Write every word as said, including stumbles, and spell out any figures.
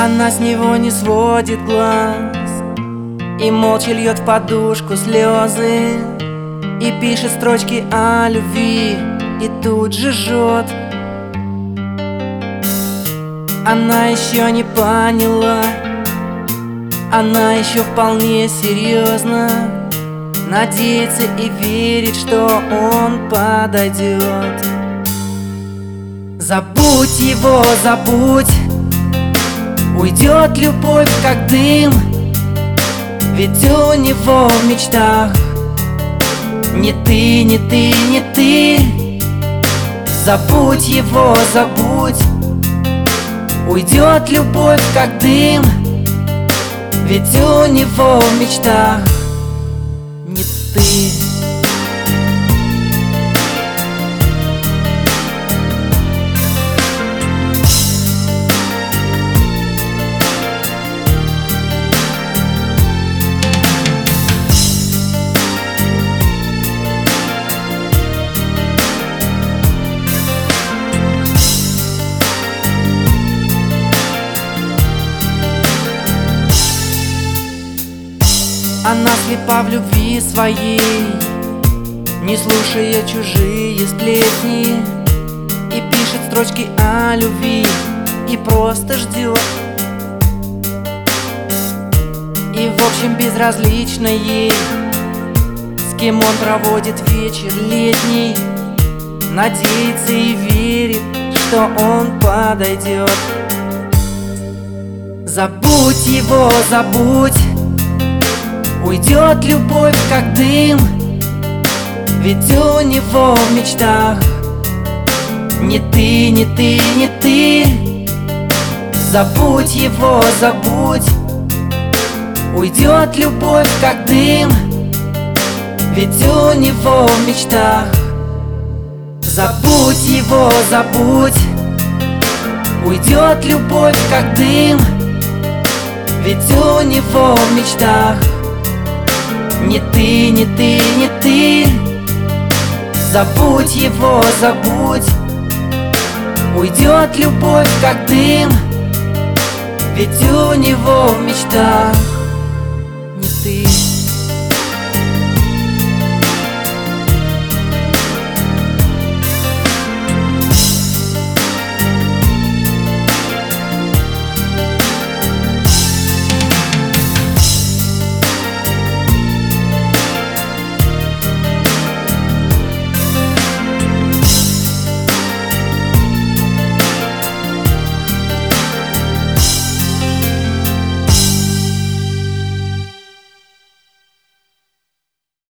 Она с него не сводит глаз и молча льет в подушку слезы, и пишет строчки о любви, и тут же жжет. Она еще не поняла, она еще вполне серьезно надеется и верит, что он подойдет. Забудь его, забудь, уйдет любовь как дым, ведь у него в мечтах не ты, не ты, не ты. Забудь его, забудь, уйдет любовь как дым, ведь у него в мечтах не ты. Она слепа в любви своей, не слушая чужие сплетни, и пишет строчки о любви, и просто ждет. И в общем безразлично ей, с кем он проводит вечер летний, надеется и верит, что он подойдет. Забудь его, забудь, уйдет любовь как дым, ведь у него в мечтах не ты, не ты, не ты. Забудь его, забудь, уйдет любовь как дым, ведь у него в мечтах. Забудь его, забудь, уйдет любовь как дым, ведь у него в мечтах не ты, не ты, не ты. Забудь его, забудь, уйдет любовь как дым, ведь у него в мечтах не ты.